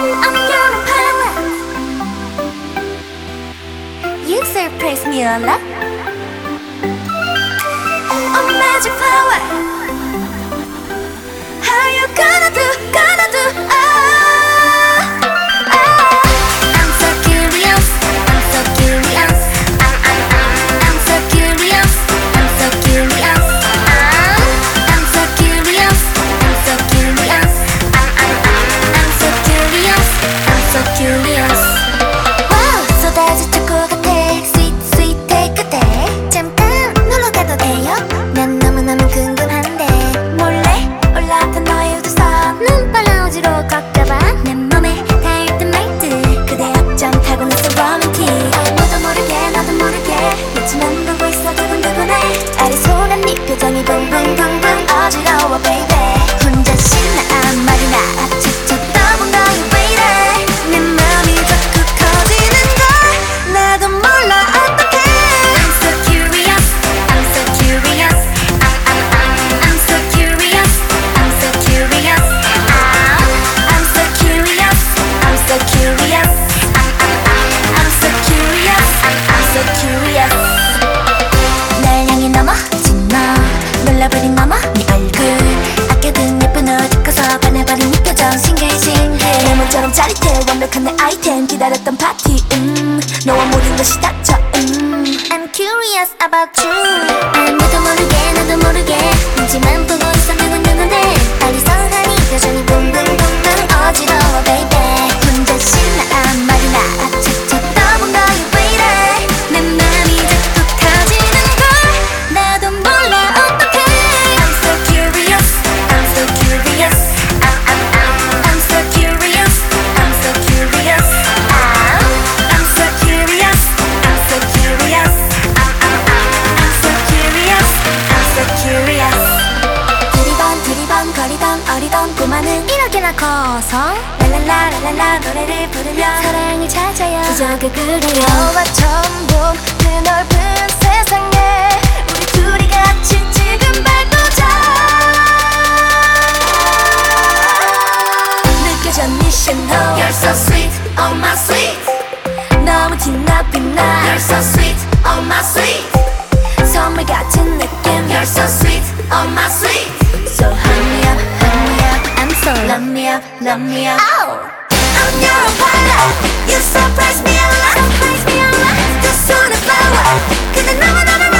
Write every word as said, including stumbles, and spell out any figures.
I'm your pilot. You surprise me a lot. Oh, magic flower. How you gonna do, gonna do? Oh, oh. I'm so curious, I'm so curious. I'm, I'm, I'm, I'm so curious, I'm so curious. I'm, I'm so curious, I'm so curious. I'm, I'm, I'm, I'm so curious, I'm so curious. Wow, 쏟아질 것 같아. Sweet, sweet, take a day. 잠깐 놀러 가도 돼요? 난 너무너무 궁금한데. 몰래 올라왔던 너의 우주선 눈발라 우주로 걷다봐. 내 몸에 닿을 듯 말 듯. 그대 앞점 타고 나서 romantic. 너도 모르게 나도 모르게 눈치만 보고 있어 두근두근해. 아리송한 네 표정이 붕붕붕붕 어지러워 baby. 혼자 신나 아무 말이나 툭툭 떠본 거야 왜 이래. 내 맘이 자꾸 커지는 걸 나도 몰라 어떡해. I'm so curious, I'm so curious. I'm, I'm, I'm, I'm so curious, I'm so curious. I'm, I'm so curious, I'm so curious. I'm, I'm, I'm, I'm so curious, I'm, I'm so curious. 날 향해 넘어진 너 놀라버린 너머 네 얼굴 아껴둔 예쁜 옷 입고서 반해버린 네 표정 싱글싱글 레몬처럼 짜릿해 완벽한 내 아이템 기다렸던 파티 음 너와 모든 것이 닥쳐 음 I'm curious about you. 아무도 모르게 나도 모르게 눈치만 보고 있어 누군누군데 어리석하니 표정이 붕붕붕붕 어지러워 baby. 혼자 신나 아무 말이나 툭툭 떠본 거야 왜 이래. 내 맘이 자꾸 커지는 걸 나도 몰라 어떡해. I'm so curious, I'm so curious. I'm, I'm, I'm, I'm so curious, I'm so curious. I'm, I'm so curious, I'm so curious. I'm, I'm, I'm, I'm so curious, I'm so curious. 두리번 두리번 거리던 어리던 꼬마는 이렇게나 커서 랄랄라 랄랄라 노래를 부르며 사랑을 찾아요. 기적을 그려요. 너와 처음 본 그 넓은 세상에 우리 둘이 같이 지금 발돋아. 느껴져 네 신호. You're so sweet, oh my sweet. 너무 티나 빛나. You're so sweet, oh my sweet. 선물 같은 느낌. You're so sweet, oh my sweet. So hug me up, hug me up. I'm so love me up, love me up. Oh, I'm your pilot. You surprise me a lot, surprise me a lot. 그 손에 flower. 근데 너무 너무